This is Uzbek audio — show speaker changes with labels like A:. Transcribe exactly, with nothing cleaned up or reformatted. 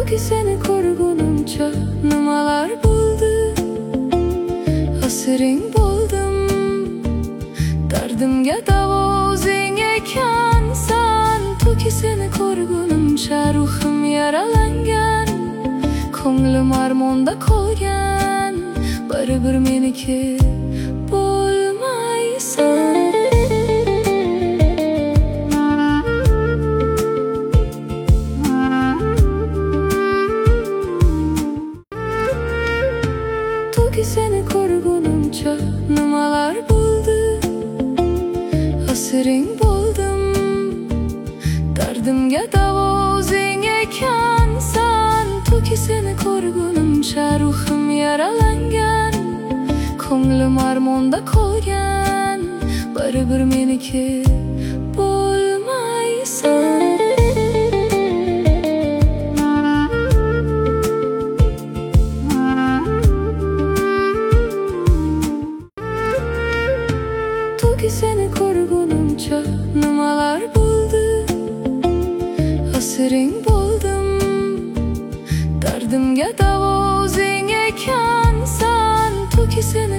A: Toki seni ko'rgunimcha nimalar bo'ldi, asiring bo'ldim. Dardimga davo o'zing ekansan. Toki seni ko'rgunimcha ruhim yaralangan, ko'nglim armonda qolgan. Baribir meniki bo'lmaysan. Toki seni ko'rgunimcha nimalar bo'ldi, asiring bo'ldim. Dardimga davo o'zing ekansan. Toki seni ko'rgunimcha ruhim yaralangan, ko'nglim armonda qolgan. Baribir meniki bo'lmaysan. Toki seni ko'rgunimcha nimalar bo'ldi, asiring bo'ldim. Dardimga davo o'zing ekansan. Toki seni